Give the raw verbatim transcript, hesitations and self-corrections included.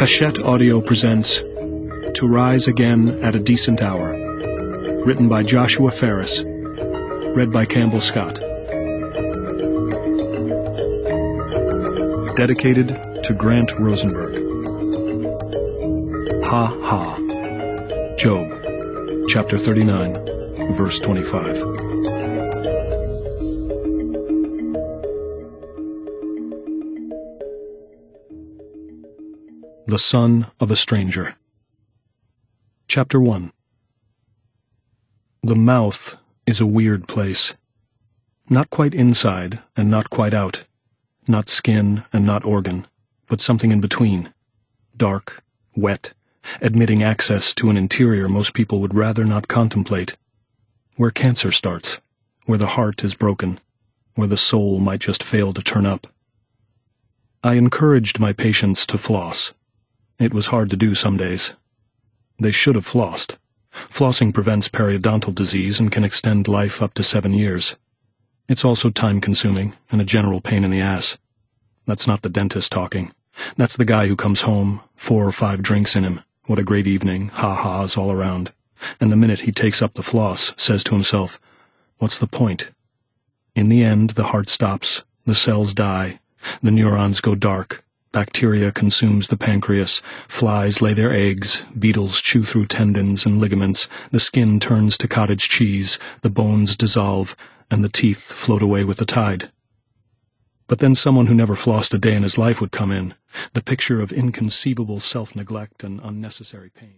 Hachette Audio presents To Rise Again at a Decent Hour, written by Joshua Ferris, read by Campbell Scott. Dedicated to Grant Rosenberg. Ha Ha. Job, chapter thirty-nine, verse twenty-five. The Son of a Stranger. Chapter one. The mouth is a weird place. Not quite inside and not quite out. Not skin and not organ, but something in between. Dark, wet, admitting access to an interior most people would rather not contemplate. Where cancer starts, where the heart is broken, where the soul might just fail to turn up. I encouraged my patients to floss. It was hard to do some days. They should have flossed. Flossing prevents periodontal disease and can extend life up to seven years. It's also time-consuming and a general pain in the ass. That's not the dentist talking. That's the guy who comes home, four or five drinks in him. What a great evening, ha-has all around. And the minute he takes up the floss, says to himself, what's the point? In the end, the heart stops, the cells die, the neurons go dark. Bacteria consumes the pancreas, flies lay their eggs, beetles chew through tendons and ligaments, the skin turns to cottage cheese, the bones dissolve, and the teeth float away with the tide. But then someone who never flossed a day in his life would come in, the picture of inconceivable self-neglect and unnecessary pain.